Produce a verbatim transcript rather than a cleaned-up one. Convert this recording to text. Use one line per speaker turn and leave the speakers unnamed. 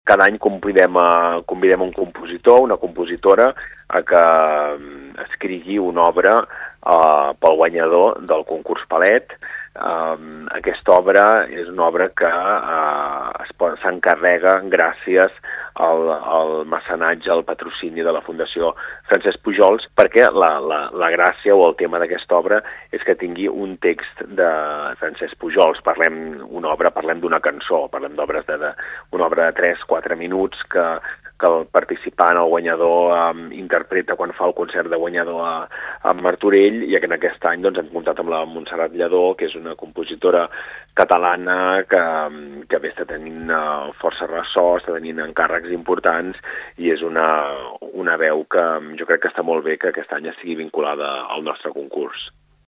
cada any convidem, a, convidem un compositor, una compositora, a que escrigui una obra uh, pel guanyador del concurs Palet. Um, aquesta obra és una obra que uh, s'encarrega gràcies al, al mecenatge, al patrocini de la Fundació Francesc Pujols, perquè la, la, la gràcia o el tema d'aquesta obra és que tingui un text de Francesc Pujols. Parlem una obra, parlem d'una cançó, parlem d'obres de, de una obra de tres a quatre minuts que, que el participant, el guanyador, um, interpreta quan fa el concert de guanyador a, a Martorell, i que en aquest any doncs, hem comptat amb la Montserrat Lledó, que és una compositora catalana que, que bé està tenint uh, força ressò, està tenint encàrrecs importants, i és una, una veu que jo crec que està molt bé que aquest any estigui vinculada al nostre concurs.